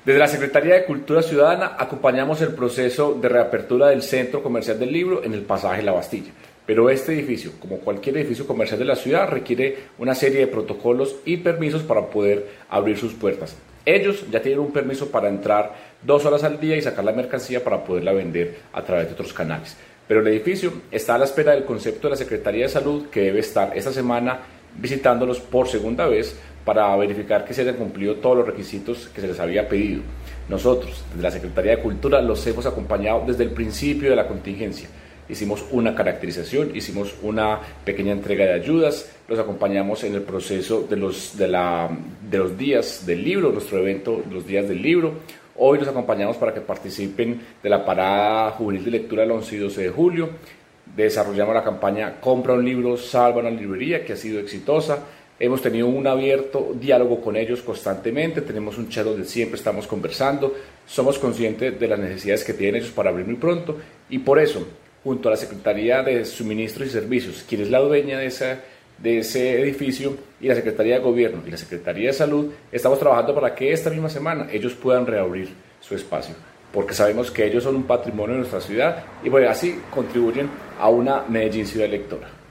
Desde la Secretaría de Cultura Ciudadana acompañamos el proceso de reapertura del Centro Comercial del Libro en el pasaje La Bastilla. Pero este edificio, como cualquier edificio comercial de la ciudad, requiere una serie de protocolos y permisos para poder abrir sus puertas. Ellos ya tienen un permiso para entrar 2 horas al día y sacar la mercancía para poderla vender a través de otros canales. Pero el edificio está a la espera del concepto de la Secretaría de Salud, que debe estar esta semana visitándolos por segunda vez para verificar que se hayan cumplido todos los requisitos que se les había pedido. Nosotros, desde la Secretaría de Cultura, los hemos acompañado desde el principio de la contingencia. Hicimos una caracterización, hicimos una pequeña entrega de ayudas, los acompañamos en el proceso de los días del libro, nuestro evento, los días del libro. Hoy los acompañamos para que participen de la parada juvenil de lectura el 11 y 12 de julio. Desarrollamos la campaña Compra un libro, salva una librería, que ha sido exitosa. Hemos tenido un abierto diálogo con ellos constantemente, tenemos un chat donde siempre estamos conversando, somos conscientes de las necesidades que tienen ellos para abrir muy pronto y por eso, junto a la Secretaría de Suministros y Servicios, quien es la dueña de ese edificio, y la Secretaría de Gobierno y la Secretaría de Salud, estamos trabajando para que esta misma semana ellos puedan reabrir su espacio, porque sabemos que ellos son un patrimonio de nuestra ciudad y bueno, así contribuyen a una Medellín ciudad lectora.